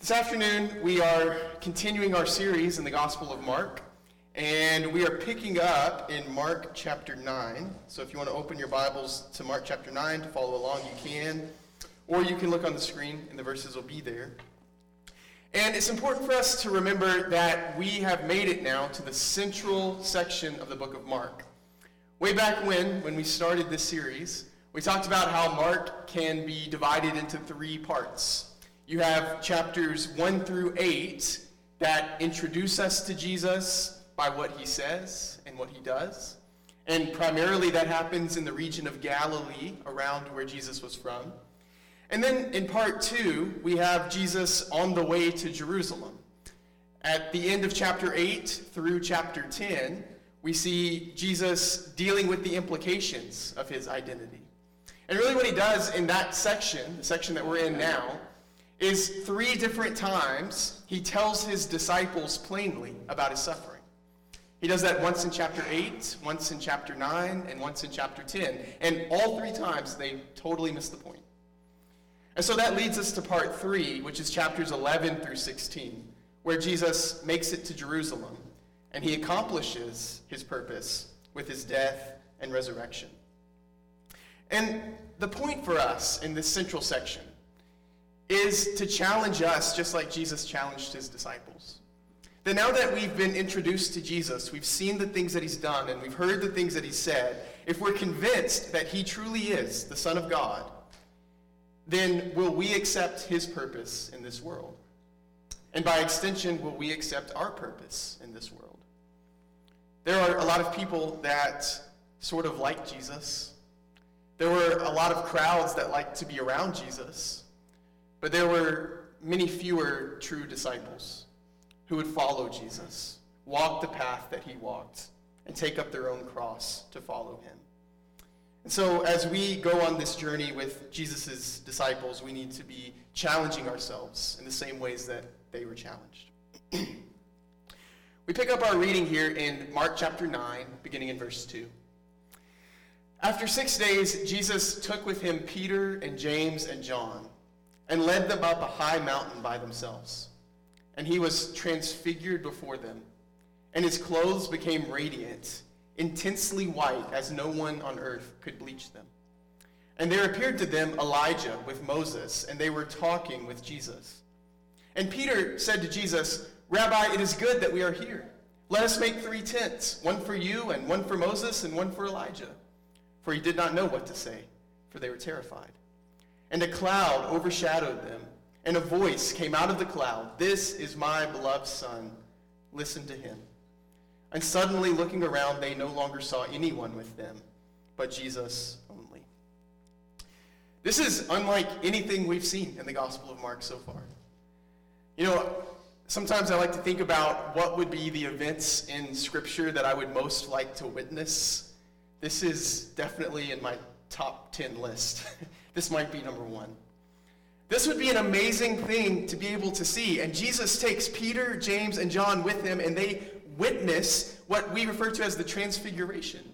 This afternoon, we are continuing our series in the Gospel of Mark, and we are picking up in Mark chapter 9. So if you want to open your Bibles to Mark chapter 9 to follow along, you can, or you can look on the screen, and the verses will be there. And it's important for us to remember that we have made it now to the central section of the book of Mark. Way back when we started this series, we talked about how Mark can be divided into three parts. You have chapters 1 through 8 that introduce us to Jesus by what he says and what he does. And primarily that happens in the region of Galilee, around where Jesus was from. And then in part 2, we have Jesus on the way to Jerusalem. At the end of chapter 8 through chapter 10, we see Jesus dealing with the implications of his identity. And really what he does in that section, the section that we're in now, is 3 different times he tells his disciples plainly about his suffering. He does that once in chapter 8, once in chapter 9, and once in chapter 10. And all 3 times they totally miss the point. And so that leads us to part 3, which is chapters 11 through 16, where Jesus makes it to Jerusalem, and he accomplishes his purpose with his death and resurrection. And the point for us in this central section is to challenge us just like Jesus challenged his disciples. That now that we've been introduced to Jesus, we've seen the things that he's done, and we've heard the things that he said, if we're convinced that he truly is the Son of God, then will we accept his purpose in this world? And by extension, will we accept our purpose in this world? There are a lot of people that sort of like Jesus. There were a lot of crowds that liked to be around Jesus. But there were many fewer true disciples who would follow Jesus, walk the path that he walked, and take up their own cross to follow him. And so as we go on this journey with Jesus' disciples, we need to be challenging ourselves in the same ways that they were challenged. We pick up our reading here in Mark chapter 9, beginning in verse 2. After 6 days, Jesus took with him Peter and James and John, and led them up a high mountain by themselves. And he was transfigured before them, and his clothes became radiant, intensely white, as no one on earth could bleach them. And there appeared to them Elijah with Moses, and they were talking with Jesus. And Peter said to Jesus, "Rabbi, it is good that we are here. Let us make 3 tents, one for you, and one for Moses, and one for Elijah." For he did not know what to say, for they were terrified. And a cloud overshadowed them, and a voice came out of the cloud, "This is my beloved Son, listen to him." And suddenly looking around, they no longer saw anyone with them, but Jesus only. This is unlike anything we've seen in the Gospel of Mark so far. You know, sometimes I like to think about what would be the events in Scripture that I would most like to witness. This is definitely in my top 10 list. This might be number 1. This would be an amazing thing to be able to see. And Jesus takes Peter, James, and John with him, and they witness what we refer to as the transfiguration.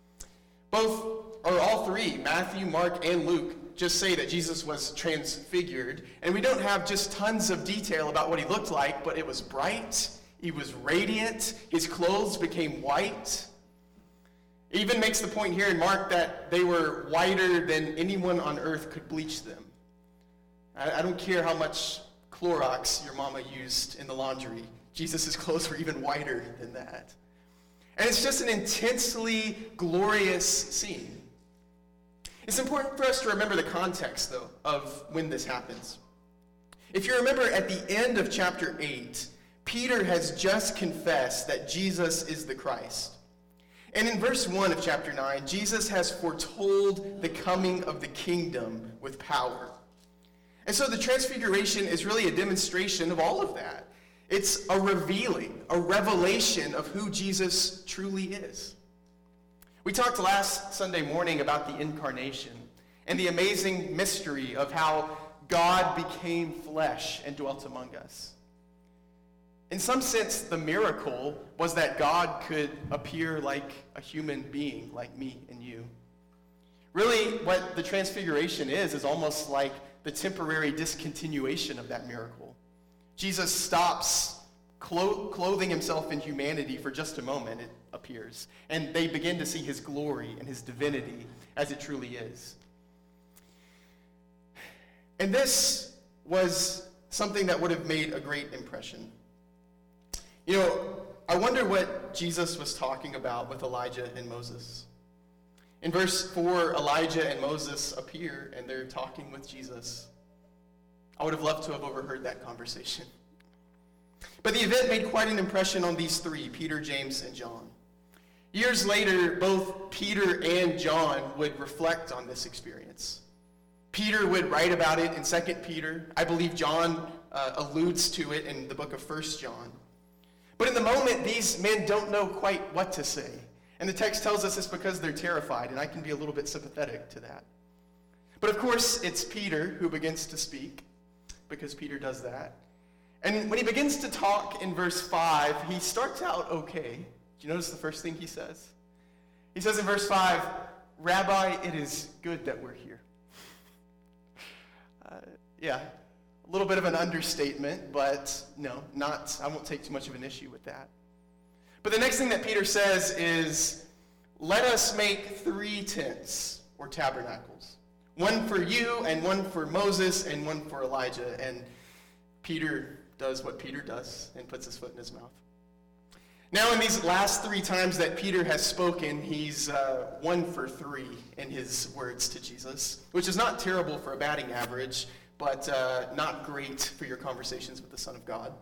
All 3, Matthew, Mark, and Luke, just say that Jesus was transfigured. And we don't have just tons of detail about what he looked like, but it was bright, he was radiant, his clothes became white. It even makes the point here in Mark that they were whiter than anyone on earth could bleach them. I don't care how much Clorox your mama used in the laundry. Jesus' clothes were even whiter than that. And it's just an intensely glorious scene. It's important for us to remember the context, though, of when this happens. If you remember at the end of chapter 8, Peter has just confessed that Jesus is the Christ. And in verse 1 of chapter 9, Jesus has foretold the coming of the kingdom with power. And so the transfiguration is really a demonstration of all of that. It's a revealing, a revelation of who Jesus truly is. We talked last Sunday morning about the incarnation and the amazing mystery of how God became flesh and dwelt among us. In some sense, the miracle was that God could appear like a human being, like me and you. Really, what the transfiguration is almost like the temporary discontinuation of that miracle. Jesus stops clothing himself in humanity for just a moment, it appears, and they begin to see his glory and his divinity as it truly is. And this was something that would have made a great impression. You know, I wonder what Jesus was talking about with Elijah and Moses. In verse 4, Elijah and Moses appear, and they're talking with Jesus. I would have loved to have overheard that conversation. But the event made quite an impression on these three, Peter, James, and John. Years later, both Peter and John would reflect on this experience. Peter would write about it in 2 Peter. I believe John alludes to it in the book of 1 John. But in the moment, these men don't know quite what to say. And the text tells us it's because they're terrified, and I can be a little bit sympathetic to that. But of course, it's Peter who begins to speak, because Peter does that. And when he begins to talk in verse 5, he starts out okay. Do you notice the first thing he says? He says in verse 5, "Rabbi, it is good that we're here." Yeah, a little bit of an understatement, but no, I won't take too much of an issue with that. But the next thing that Peter says is, "Let us make 3 tents, or tabernacles. One for you, and one for Moses, and one for Elijah." And Peter does what Peter does and puts his foot in his mouth. Now, in these last 3 times that Peter has spoken, he's 1 for 3 in his words to Jesus, which is not terrible for a batting average, but not great for your conversations with the Son of God.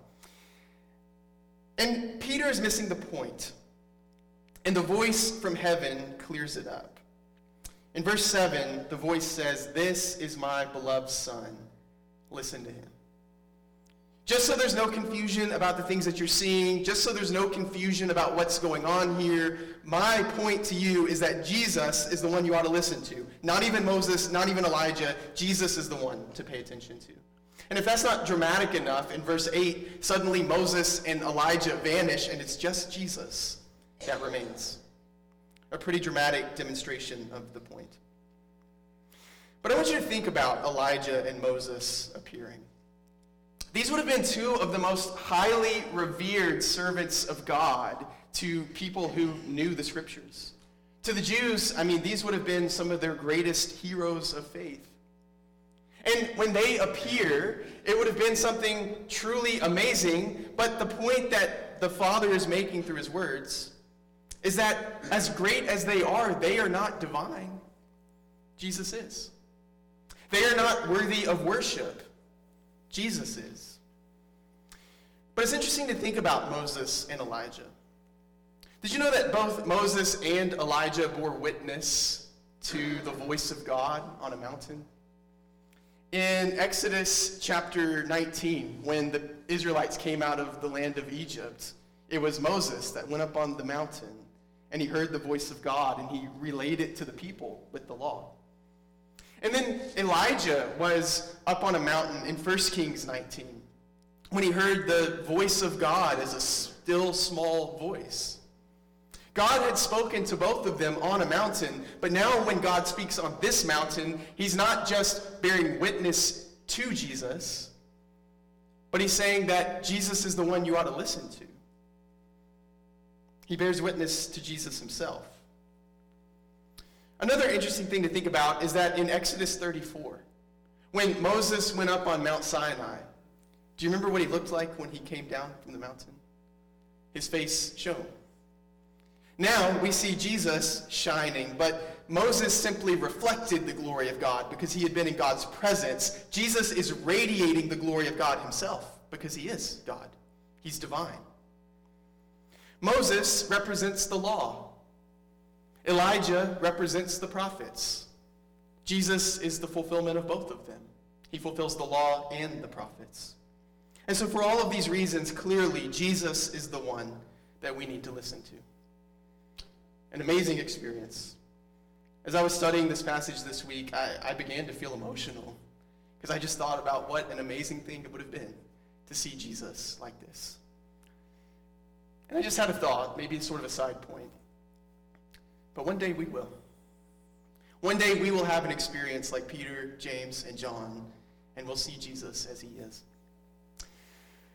And Peter is missing the point, and the voice from heaven clears it up. In verse 7, the voice says, "This is my beloved Son. Listen to him." Just so there's no confusion about the things that you're seeing, just so there's no confusion about what's going on here, my point to you is that Jesus is the one you ought to listen to. Not even Moses, not even Elijah. Jesus is the one to pay attention to. And if that's not dramatic enough, in verse 8, suddenly Moses and Elijah vanish, and it's just Jesus that remains. A pretty dramatic demonstration of the point. But I want you to think about Elijah and Moses appearing. These would have been 2 of the most highly revered servants of God to people who knew the scriptures. To the Jews, these would have been some of their greatest heroes of faith. And when they appear, it would have been something truly amazing, but the point that the Father is making through his words is that as great as they are not divine. Jesus is. They are not worthy of worship. Jesus is. But it's interesting to think about Moses and Elijah. Did you know that both Moses and Elijah bore witness to the voice of God on a mountain? In Exodus chapter 19, when the Israelites came out of the land of Egypt, it was Moses that went up on the mountain, and he heard the voice of God, and he relayed it to the people with the law. And then Elijah was up on a mountain in 1 Kings 19 when he heard the voice of God as a still small voice. God had spoken to both of them on a mountain, but now when God speaks on this mountain, he's not just bearing witness to Jesus, but he's saying that Jesus is the one you ought to listen to. He bears witness to Jesus himself. Another interesting thing to think about is that in Exodus 34, when Moses went up on Mount Sinai, do you remember what he looked like when he came down from the mountain? His face shone. Now we see Jesus shining, but Moses simply reflected the glory of God because he had been in God's presence. Jesus is radiating the glory of God himself because he is God. He's divine. Moses represents the law. Elijah represents the prophets. Jesus is the fulfillment of both of them. He fulfills the law and the prophets. And so for all of these reasons, clearly, Jesus is the one that we need to listen to. An amazing experience. As I was studying this passage this week, I began to feel emotional because I just thought about what an amazing thing it would have been to see Jesus like this. And I just had a thought, maybe sort of a side point. But one day we will. One day we will have an experience like Peter, James, and John, and we'll see Jesus as he is.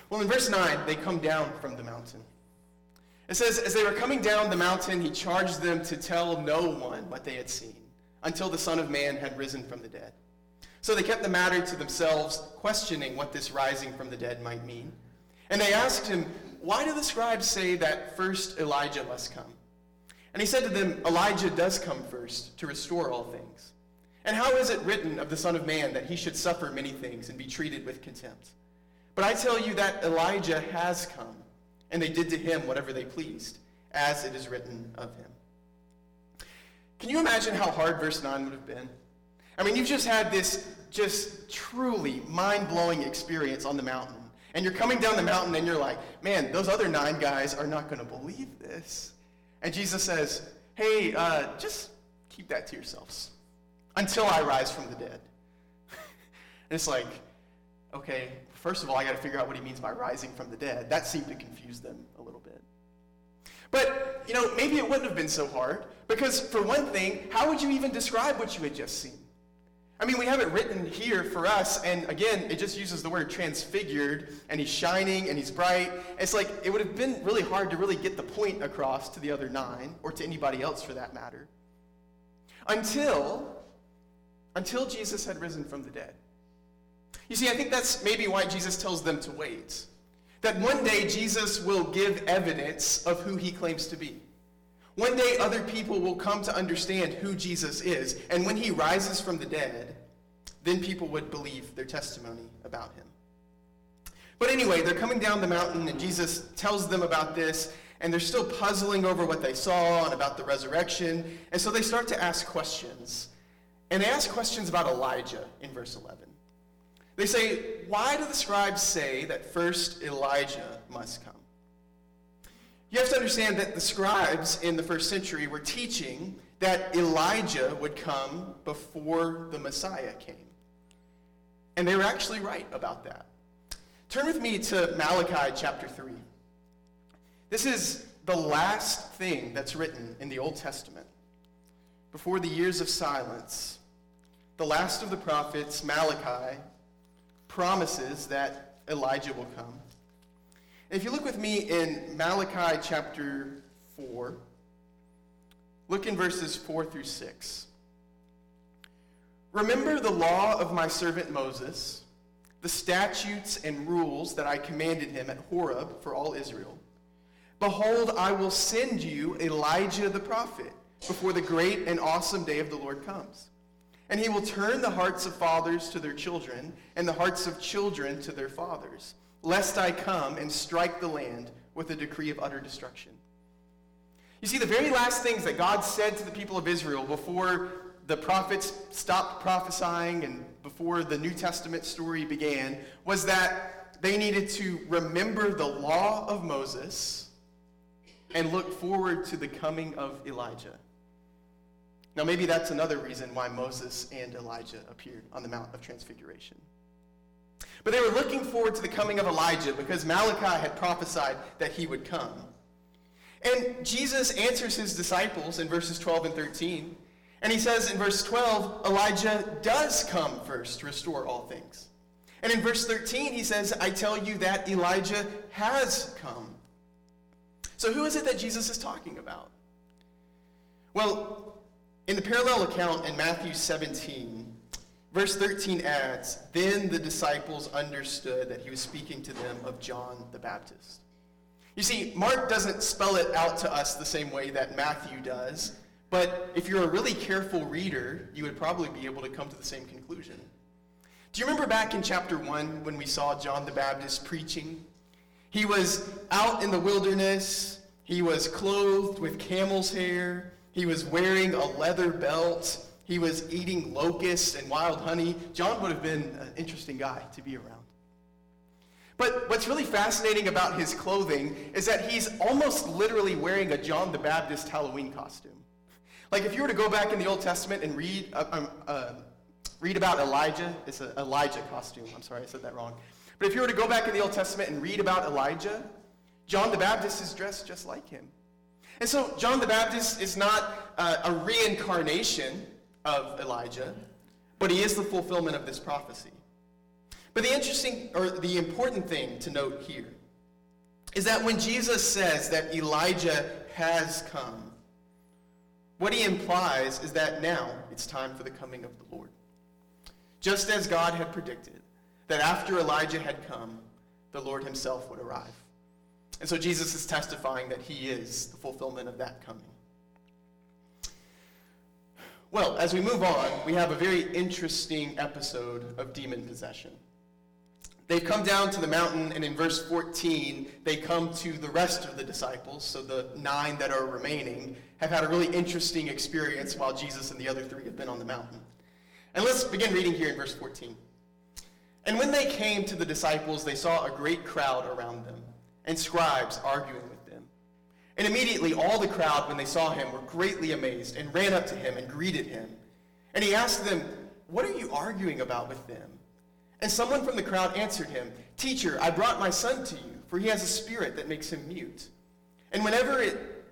Well, in verse 9, they come down from the mountain. It says, as they were coming down the mountain, he charged them to tell no one what they had seen until the Son of Man had risen from the dead. So they kept the matter to themselves, questioning what this rising from the dead might mean. And they asked him, why do the scribes say that first Elijah must come? And he said to them, Elijah does come first to restore all things. And how is it written of the Son of Man that he should suffer many things and be treated with contempt? But I tell you that Elijah has come, and they did to him whatever they pleased, as it is written of him. Can you imagine how hard verse 9 would have been? I mean, you've just had this just truly mind-blowing experience on the mountain. And you're coming down the mountain and you're like, man, those other 9 guys are not going to believe this. And Jesus says, hey, just keep that to yourselves until I rise from the dead. And it's like, okay, first of all, I got to figure out what he means by rising from the dead. That seemed to confuse them a little bit. But, maybe it wouldn't have been so hard, because for one thing, how would you even describe what you had just seen? I mean, we have it written here for us, and again, it just uses the word transfigured, and he's shining, and he's bright. It's like, it would have been really hard to really get the point across to the other 9, or to anybody else for that matter, until Jesus had risen from the dead. You see, I think that's maybe why Jesus tells them to wait. That one day Jesus will give evidence of who he claims to be. One day other people will come to understand who Jesus is, and when he rises from the dead, then people would believe their testimony about him. But anyway, they're coming down the mountain, and Jesus tells them about this, and they're still puzzling over what they saw and about the resurrection, and so they start to ask questions. And they ask questions about Elijah in verse 11. They say, why do the scribes say that first Elijah must come? You have to understand that the scribes in the first century were teaching that Elijah would come before the Messiah came. And they were actually right about that. Turn with me to Malachi chapter 3. This is the last thing that's written in the Old Testament. Before the years of silence, the last of the prophets, Malachi, promises that Elijah will come. And if you look with me in Malachi chapter 4, look in verses 4 through 6. Remember the law of my servant Moses, the statutes and rules that I commanded him at Horeb for all Israel. Behold, I will send you Elijah the prophet before the great and awesome day of the Lord comes. And he will turn the hearts of fathers to their children, and the hearts of children to their fathers, lest I come and strike the land with a decree of utter destruction. You see, the very last things that God said to the people of Israel before the prophets stopped prophesying and before the New Testament story began was that they needed to remember the law of Moses and look forward to the coming of Elijah. Now, maybe that's another reason why Moses and Elijah appeared on the Mount of Transfiguration. But they were looking forward to the coming of Elijah because Malachi had prophesied that he would come. And Jesus answers his disciples in verses 12 and 13. And he says in verse 12, Elijah does come first to restore all things. And in verse 13, he says, I tell you that Elijah has come. So who is it that Jesus is talking about? Well, in the parallel account in Matthew 17, verse 13 adds, then the disciples understood that he was speaking to them of John the Baptist. You see, Mark doesn't spell it out to us the same way that Matthew does, but if you're a really careful reader, you would probably be able to come to the same conclusion. Do you remember back in chapter 1 when we saw John the Baptist preaching? He was out in the wilderness. He was clothed with camel's hair. He was wearing a leather belt. He was eating locusts and wild honey. John would have been an interesting guy to be around. But what's really fascinating about his clothing is that he's almost literally wearing a John the Baptist Halloween costume. Like if you were to go back in the Old Testament and read about Elijah, it's an Elijah costume. I'm sorry, I said that wrong. But if you were to go back in the Old Testament and read about Elijah, John the Baptist is dressed just like him. And so John the Baptist is not a reincarnation of Elijah, but he is the fulfillment of this prophecy. But the important thing to note here is that when Jesus says that Elijah has come, what he implies is that now it's time for the coming of the Lord. Just as God had predicted, that after Elijah had come, the Lord himself would arrive. And so Jesus is testifying that he is the fulfillment of that coming. Well, as we move on, we have a very interesting episode of demon possession. They've come down to the mountain, and in verse 14, they come to the rest of the disciples, so the 9 that are remaining have had a really interesting experience while Jesus and the other 3 have been on the mountain. And let's begin reading here in verse 14. And when they came to the disciples, they saw a great crowd around them, and scribes arguing with them. And immediately all the crowd, when they saw him, were greatly amazed, and ran up to him and greeted him. And he asked them, "What are you arguing about with them?" And someone from the crowd answered him, "Teacher, I brought my son to you, for he has a spirit that makes him mute. And whenever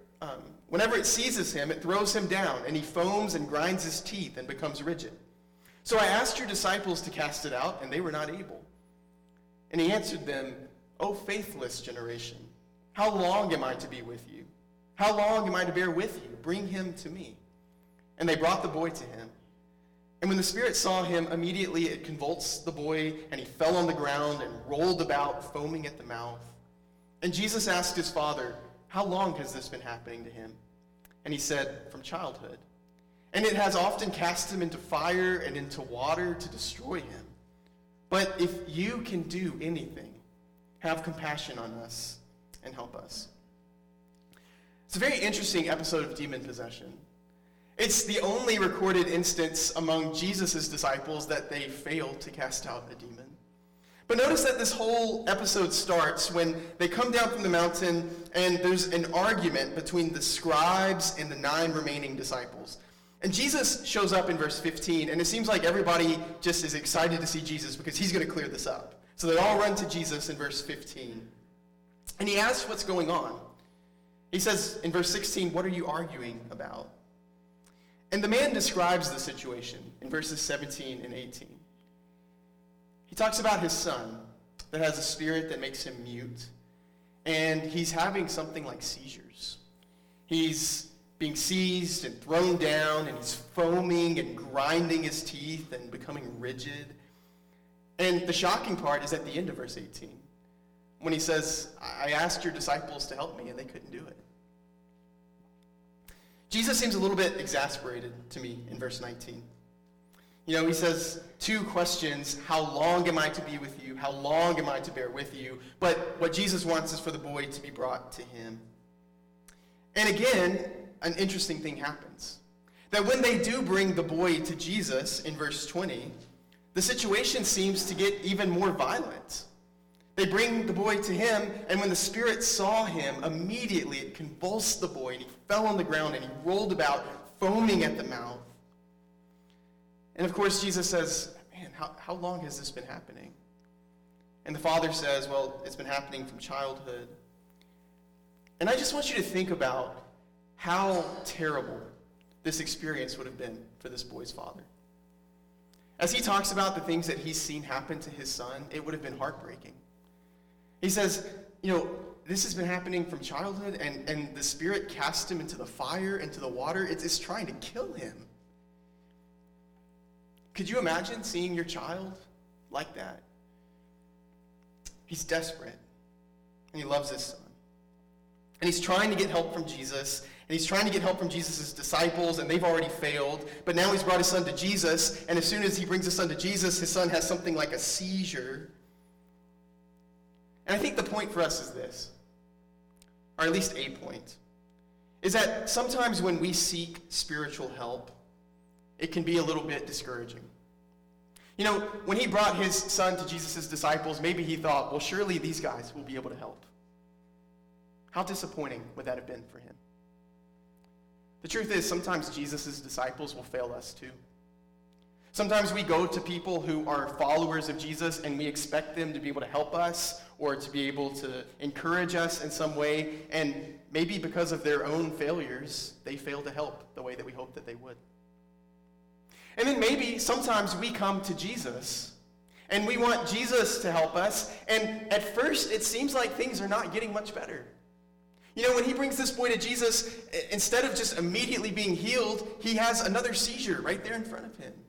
it seizes him, it throws him down, and he foams and grinds his teeth and becomes rigid. So I asked your disciples to cast it out, and they were not able." And he answered them, "O faithless generation, how long am I to be with you? How long am I to bear with you? Bring him to me." And they brought the boy to him. And when the spirit saw him, immediately it convulsed the boy, and he fell on the ground and rolled about, foaming at the mouth. And Jesus asked his father, "How long has this been happening to him?" And he said, "From childhood. And it has often cast him into fire and into water to destroy him. But if you can do anything, have compassion on us and help us." It's a very interesting episode of demon possession. It's the only recorded instance among Jesus' disciples that they failed to cast out a demon. But notice that this whole episode starts when they come down from the mountain and there's an argument between the scribes and the 9 remaining disciples. And Jesus shows up in verse 15, and it seems like everybody just is excited to see Jesus because he's going to clear this up. So they all run to Jesus in verse 15. And he asks what's going on. He says in verse 16, "What are you arguing about?" And the man describes the situation in verses 17 and 18. He talks about his son that has a spirit that makes him mute, and he's having something like seizures. He's being seized and thrown down, and he's foaming and grinding his teeth and becoming rigid. And the shocking part is at the end of verse 18, when he says, "I asked your disciples to help me, and they couldn't do it." Jesus seems a little bit exasperated to me in verse 19. He says 2 questions: how long am I to be with you? How long am I to bear with you? But what Jesus wants is for the boy to be brought to him. And again, an interesting thing happens. That when they do bring the boy to Jesus in verse 20, the situation seems to get even more violent. They bring the boy to him, and when the spirit saw him, immediately it convulsed the boy, and he fell on the ground, and he rolled about, foaming at the mouth. And of course, Jesus says, "Man, how long has this been happening?" And the father says, "Well, it's been happening from childhood." And I just want you to think about how terrible this experience would have been for this boy's father. As he talks about the things that he's seen happen to his son, it would have been heartbreaking. He says, this has been happening from childhood, and the spirit cast him into the fire, into the water. It's trying to kill him. Could you imagine seeing your child like that? He's desperate, and he loves his son. And he's trying to get help from Jesus, and he's trying to get help from Jesus' disciples, and they've already failed. But now he's brought his son to Jesus, and as soon as he brings his son to Jesus, his son has something like a seizure. And I think the point for us is this, or at least a point, is that sometimes when we seek spiritual help, it can be a little bit discouraging. When he brought his son to Jesus' disciples, maybe he thought, well, surely these guys will be able to help. How disappointing would that have been for him? The truth is, sometimes Jesus' disciples will fail us too. Sometimes we go to people who are followers of Jesus and we expect them to be able to help us or to be able to encourage us in some way, and maybe because of their own failures, they fail to help the way that we hope that they would. And then maybe sometimes we come to Jesus And we want Jesus to help us. And at first, it seems like things are not getting much better. You know, when he brings this boy to Jesus, instead of just immediately being healed, he has another seizure right there in front of him.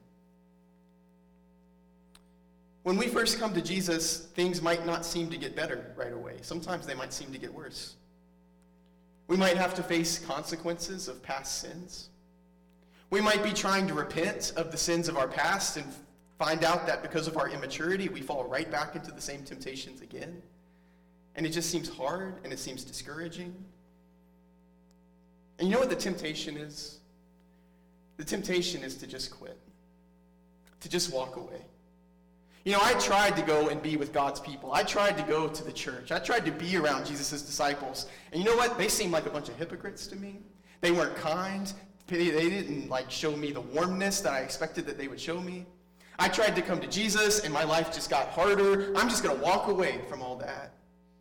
When we first come to Jesus, things might not seem to get better right away. Sometimes they might seem to get worse. We might have to face consequences of past sins. We might be trying to repent of the sins of our past and find out that because of our immaturity, we fall right back into the same temptations again. And it just seems hard, and it seems discouraging. And you know what the temptation is? The temptation is to just quit, to just walk away. You know, I tried to go and be with God's people. I tried to go to the church. I tried to be around Jesus' disciples. And you know what? They seemed like a bunch of hypocrites to me. They weren't kind. They didn't show me the warmness that I expected that they would show me. I tried to come to Jesus, and my life just got harder. I'm just going to walk away from all that.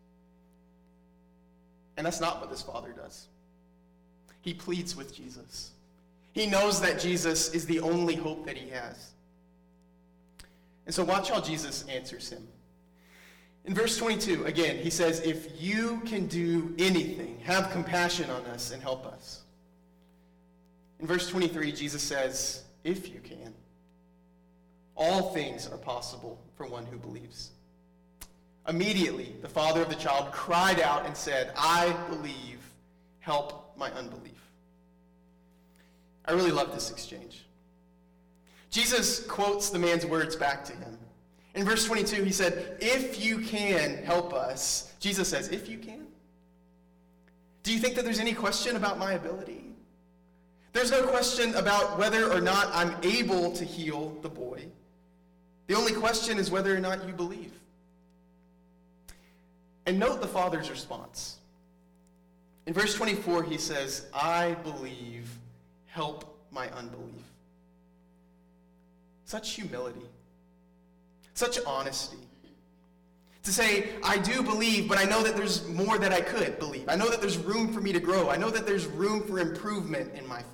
And that's not what this father does. He pleads with Jesus. He knows that Jesus is the only hope that he has. And so watch how Jesus answers him. In verse 22, again, he says, "If you can do anything, have compassion on us and help us." In verse 23, Jesus says, "If you can. All things are possible for one who believes." Immediately, the father of the child cried out and said, "I believe, help my unbelief." I really love this exchange. Jesus quotes the man's words back to him. In verse 22, he said, "If you can help us." Jesus says, "If you can." Do you think that there's any question about my ability? There's no question about whether or not I'm able to heal the boy. The only question is whether or not you believe. And note the father's response. In verse 24, he says, "I believe, help my unbelief." Such humility, such honesty. To say, I do believe, but I know that there's more that I could believe. I know that there's room for me to grow. I know that there's room for improvement in my faith.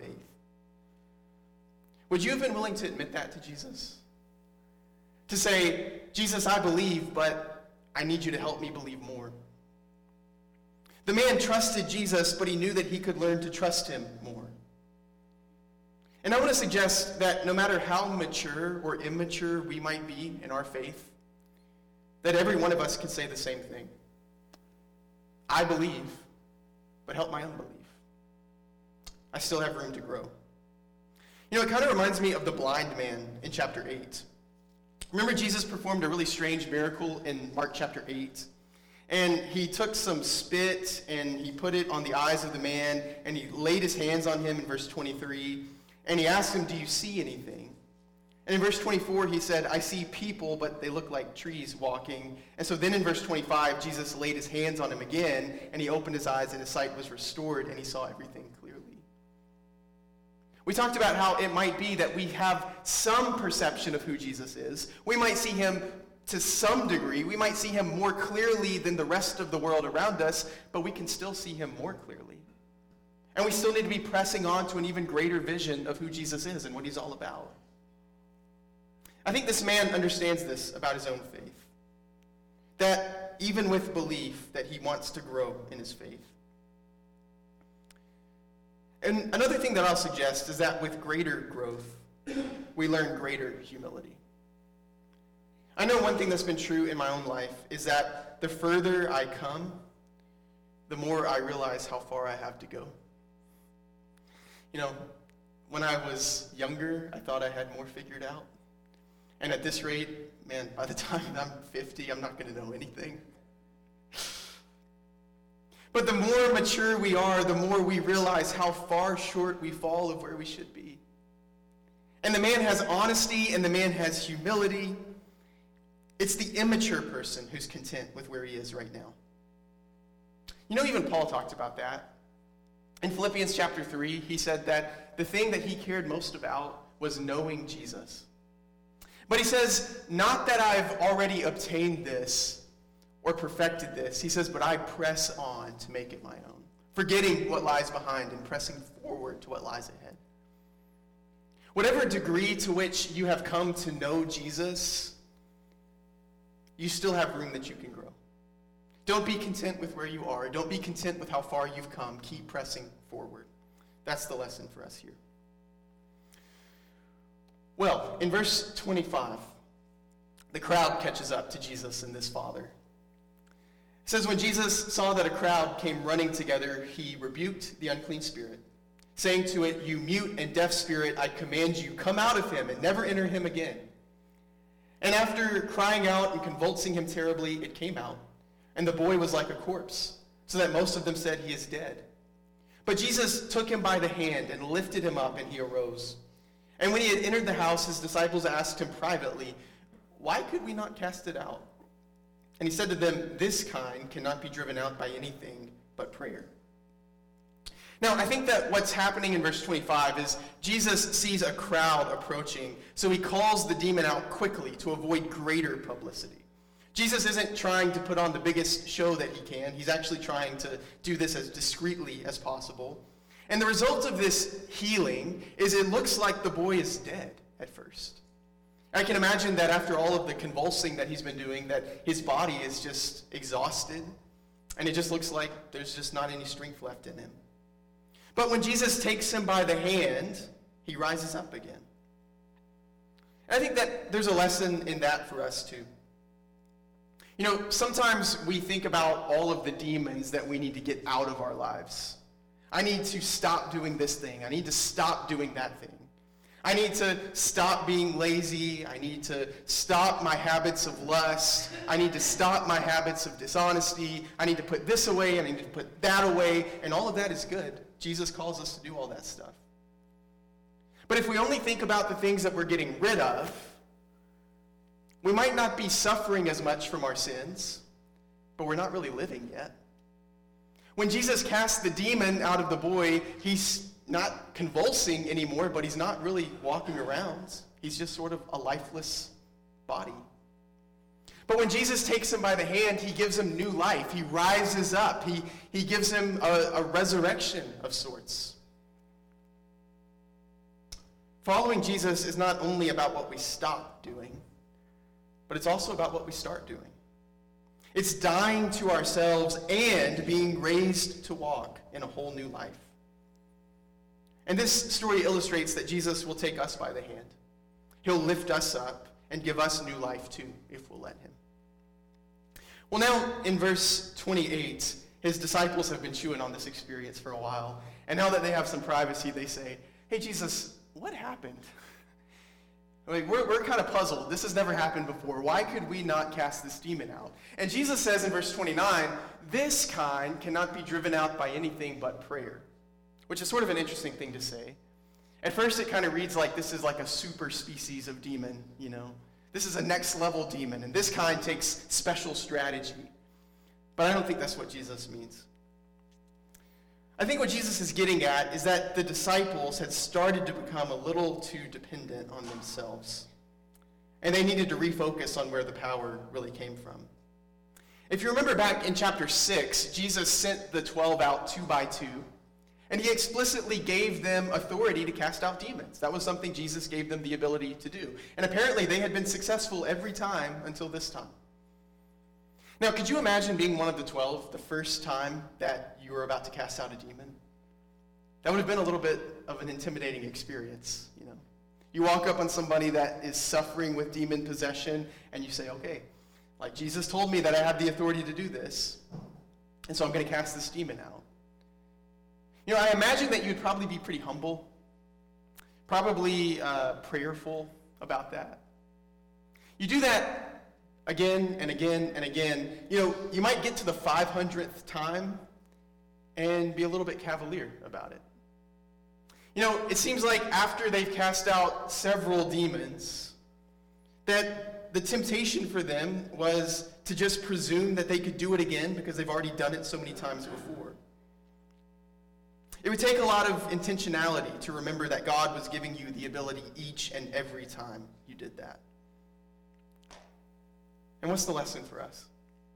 Would you have been willing to admit that to Jesus? To say, "Jesus, I believe, but I need you to help me believe more." The man trusted Jesus, but he knew that he could learn to trust him more. And I want to suggest that no matter how mature or immature we might be in our faith, that every one of us can say the same thing. I believe, but help my unbelief. I still have room to grow. You know, it kind of reminds me of the blind man in chapter 8. Remember, Jesus performed a really strange miracle in Mark chapter 8. And he took some spit and he put it on the eyes of the man, and he laid his hands on him in verse 23. And he asked him, "Do you see anything?" And in verse 24, he said, "I see people, but they look like trees walking." And so then in verse 25, Jesus laid his hands on him again, and he opened his eyes, and his sight was restored, and he saw everything clearly. We talked about how it might be that we have some perception of who Jesus is. We might see him to some degree. We might see him more clearly than the rest of the world around us, but we can still see him more clearly. And we still need to be pressing on to an even greater vision of who Jesus is and what he's all about. I think this man understands this about his own faith. That even with belief, that he wants to grow in his faith. And another thing that I'll suggest is that with greater growth, we learn greater humility. I know one thing that's been true in my own life is that the further I come, the more I realize how far I have to go. You know, when I was younger, I thought I had more figured out. And at this rate, man, by the time I'm 50, I'm not going to know anything. But the more mature we are, the more we realize how far short we fall of where we should be. And the man has honesty, and the man has humility. It's the immature person who's content with where he is right now. You know, even Paul talked about that. In Philippians chapter 3, he said that the thing that he cared most about was knowing Jesus. But he says, not that I've already obtained this or perfected this. He says, but I press on to make it my own, forgetting what lies behind and pressing forward to what lies ahead. Whatever degree to which you have come to know Jesus, you still have room that you can grow. Don't be content with where you are. Don't be content with how far you've come. Keep pressing forward. That's the lesson for us here. Well, in verse 25, the crowd catches up to Jesus and this father. It says, when Jesus saw that a crowd came running together, he rebuked the unclean spirit, saying to it, "You mute and deaf spirit, I command you, come out of him and never enter him again." And after crying out and convulsing him terribly, it came out, and the boy was like a corpse, so that most of them said, "He is dead." But Jesus took him by the hand and lifted him up, and he arose. And when he had entered the house, his disciples asked him privately, "Why could we not cast it out?" And he said to them, "This kind cannot be driven out by anything but prayer." Now, I think that what's happening in verse 25 is Jesus sees a crowd approaching, so he calls the demon out quickly to avoid greater publicity. Jesus isn't trying to put on the biggest show that he can. He's actually trying to do this as discreetly as possible. And the result of this healing is it looks like the boy is dead at first. I can imagine that after all of the convulsing that he's been doing, that his body is just exhausted, and it just looks like there's just not any strength left in him. But when Jesus takes him by the hand, he rises up again. And I think that there's a lesson in that for us too. You know, sometimes we think about all of the demons that we need to get out of our lives. I need to stop doing this thing. I need to stop doing that thing. I need to stop being lazy. I need to stop my habits of lust. I need to stop my habits of dishonesty. I need to put this away. I need to put that away. And all of that is good. Jesus calls us to do all that stuff. But if we only think about the things that we're getting rid of, we might not be suffering as much from our sins, but we're not really living yet. When Jesus casts the demon out of the boy, he's not convulsing anymore, but he's not really walking around. He's just sort of a lifeless body. But when Jesus takes him by the hand, he gives him new life. He rises up. He gives him a resurrection of sorts. Following Jesus is not only about what we stop doing, but it's also about what we start doing. It's dying to ourselves and being raised to walk in a whole new life. And this story illustrates that Jesus will take us by the hand. He'll lift us up and give us new life too, if we'll let him. Well, now in verse 28, his disciples have been chewing on this experience for a while. And now that they have some privacy, they say, "Hey, Jesus, what happened?" Like, we're kind of puzzled. This has never happened before. Why could we not cast this demon out? And Jesus says in verse 29, "This kind cannot be driven out by anything but prayer," which is sort of an interesting thing to say. At first, it kind of reads like this is like a super species of demon, you know. This is a next level demon, and this kind takes special strategy. But I don't think that's what Jesus means. I think what Jesus is getting at is that the disciples had started to become a little too dependent on themselves, and they needed to refocus on where the power really came from. If you remember back in chapter 6, Jesus sent the 12 out 2 by 2, and he explicitly gave them authority to cast out demons. That was something Jesus gave them the ability to do. And apparently they had been successful every time until this time. Now, could you imagine being one of the 12 the first time that you were about to cast out a demon? That would have been a little bit of an intimidating experience, you know. You walk up on somebody that is suffering with demon possession, and you say, "Okay, like Jesus told me that I have the authority to do this, and so I'm going to cast this demon out." You know, I imagine that you'd probably be pretty humble, probably prayerful about that. You do that again and again and again. You know, you might get to the 500th time and be a little bit cavalier about it. You know, it seems like after they've cast out several demons, that the temptation for them was to just presume that they could do it again because they've already done it so many times before. It would take a lot of intentionality to remember that God was giving you the ability each and every time you did that. And what's the lesson for us?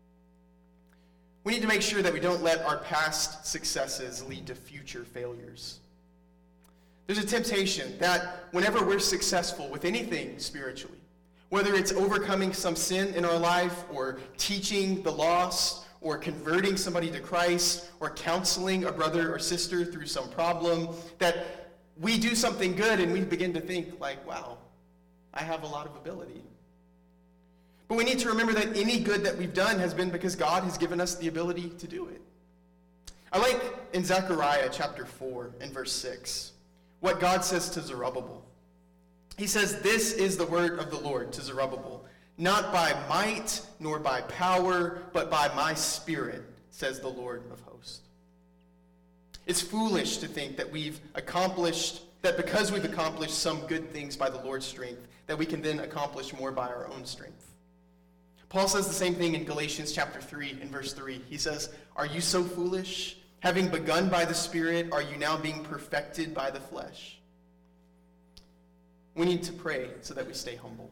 We need to make sure that we don't let our past successes lead to future failures. There's a temptation that whenever we're successful with anything spiritually, Whether it's overcoming some sin in our life, or teaching the lost, or converting somebody to Christ, or counseling a brother or sister through some problem, that we do something good and we begin to think like, wow, I have a lot of ability. But we need to remember that any good that we've done has been because God has given us the ability to do it. I like in Zechariah chapter 4 and verse 6, what God says to Zerubbabel. He says, "This is the word of the Lord to Zerubbabel. Not by might nor by power, but by my Spirit, says the Lord of hosts." It's foolish to think that because we've accomplished some good things by the Lord's strength, that we can then accomplish more by our own strength. Paul says the same thing in Galatians chapter 3 and verse 3. He says, "Are you so foolish? Having begun by the Spirit, are you now being perfected by the flesh?" We need to pray so that we stay humble.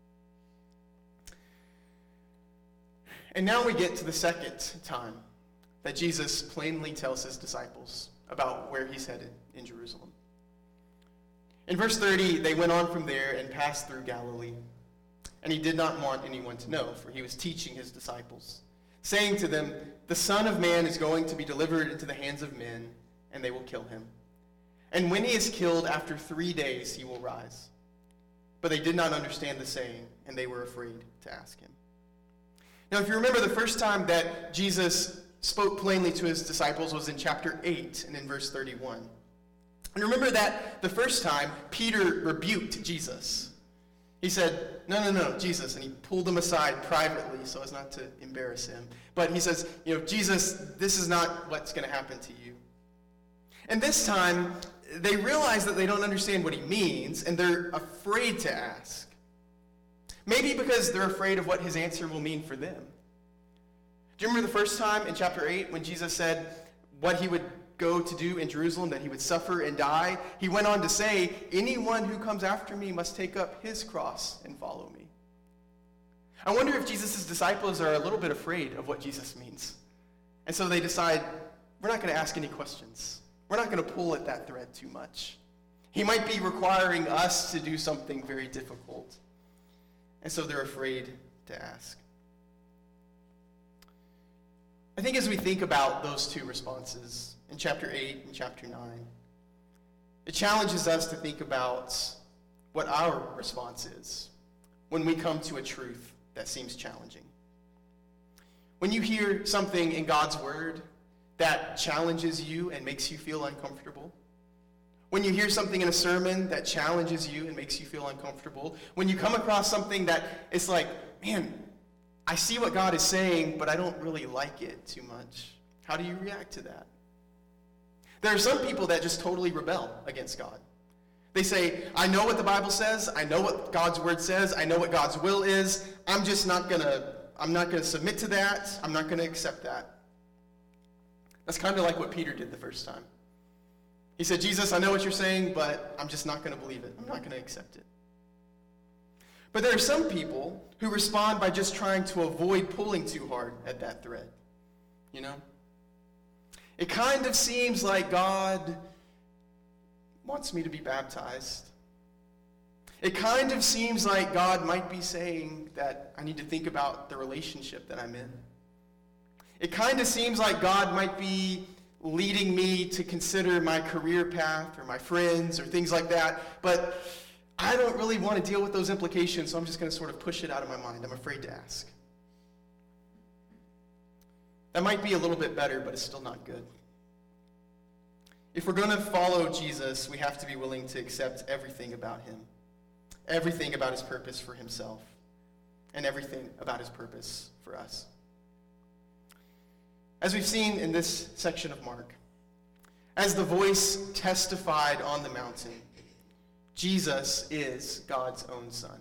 And now we get to the second time that Jesus plainly tells his disciples about where he's headed in Jerusalem. In verse 30, they went on from there and passed through Galilee. And he did not want anyone to know, for he was teaching his disciples, saying to them, "The Son of Man is going to be delivered into the hands of men, and they will kill him. And when he is killed, after 3 days he will rise." But they did not understand the saying, and they were afraid to ask him. Now, if you remember, the first time that Jesus spoke plainly to his disciples was in chapter 8 and in verse 31. And remember that the first time, Peter rebuked Jesus. He said, no, Jesus, and he pulled him aside privately so as not to embarrass him. But he says, Jesus, this is not what's going to happen to you. And this time, they realize that they don't understand what he means, and they're afraid to ask. Maybe because they're afraid of what his answer will mean for them. Do you remember the first time in chapter 8 when Jesus said what he would go to do in Jerusalem, that he would suffer and die? He went on to say, "Anyone who comes after me must take up his cross and follow me." I wonder if Jesus' disciples are a little bit afraid of what Jesus means. And so they decide, we're not going to ask any questions. We're not going to pull at that thread too much. He might be requiring us to do something very difficult. And so they're afraid to ask. I think as we think about those two responses in chapter 8 and chapter 9, it challenges us to think about what our response is when we come to a truth that seems challenging. When you hear something in God's word that challenges you and makes you feel uncomfortable, when you hear something in a sermon that challenges you and makes you feel uncomfortable, when you come across something that it's like, man, I see what God is saying, but I don't really like it too much. How do you react to that? There are some people that just totally rebel against God. They say, I know what the Bible says, I know what God's word says, I know what God's will is, I'm not gonna submit to that, I'm not gonna accept that. That's kind of like what Peter did the first time. He said, Jesus, I know what you're saying, but I'm just not gonna believe it. I'm not gonna accept it. But there are some people who respond by just trying to avoid pulling too hard at that thread. It kind of seems like God wants me to be baptized. It kind of seems like God might be saying that I need to think about the relationship that I'm in. It kind of seems like God might be leading me to consider my career path or my friends or things like that, but I don't really want to deal with those implications, so I'm just going to sort of push it out of my mind. I'm afraid to ask. That might be a little bit better, but it's still not good. If we're going to follow Jesus, we have to be willing to accept everything about him, everything about his purpose for himself, and everything about his purpose for us. As we've seen in this section of Mark, as the voice testified on the mountain, Jesus is God's own Son.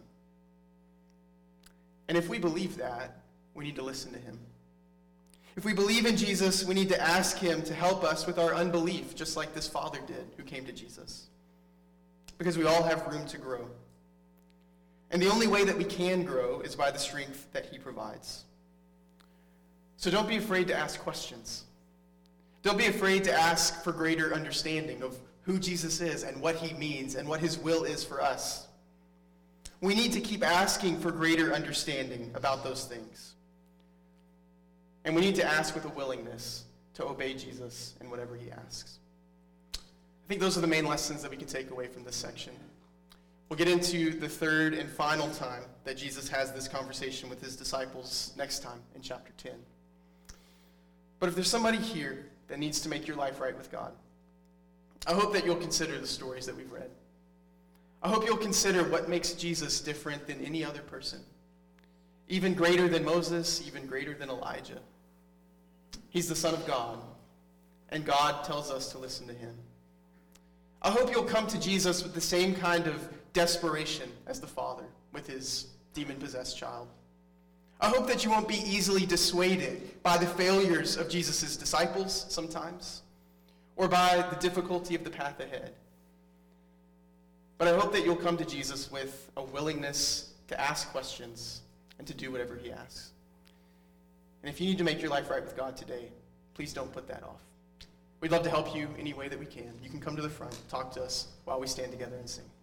And if we believe that, we need to listen to him. If we believe in Jesus, we need to ask him to help us with our unbelief, just like this father did who came to Jesus. Because we all have room to grow. And the only way that we can grow is by the strength that he provides. So don't be afraid to ask questions. Don't be afraid to ask for greater understanding of who Jesus is and what he means and what his will is for us. we need to keep asking for greater understanding about those things. And we need to ask with a willingness to obey Jesus in whatever he asks. I think those are the main lessons that we can take away from this section. We'll get into the third and final time that Jesus has this conversation with his disciples next time in chapter 10. But if there's somebody here that needs to make your life right with God, I hope that you'll consider the stories that we've read. I hope you'll consider what makes Jesus different than any other person, even greater than Moses, even greater than Elijah. He's the Son of God, and God tells us to listen to him. I hope you'll come to Jesus with the same kind of desperation as the Father with his demon-possessed child. I hope that you won't be easily dissuaded by the failures of Jesus' disciples sometimes, or by the difficulty of the path ahead. But I hope that you'll come to Jesus with a willingness to ask questions and to do whatever he asks. And if you need to make your life right with God today, please don't put that off. We'd love to help you any way that we can. You can come to the front, talk to us while we stand together and sing.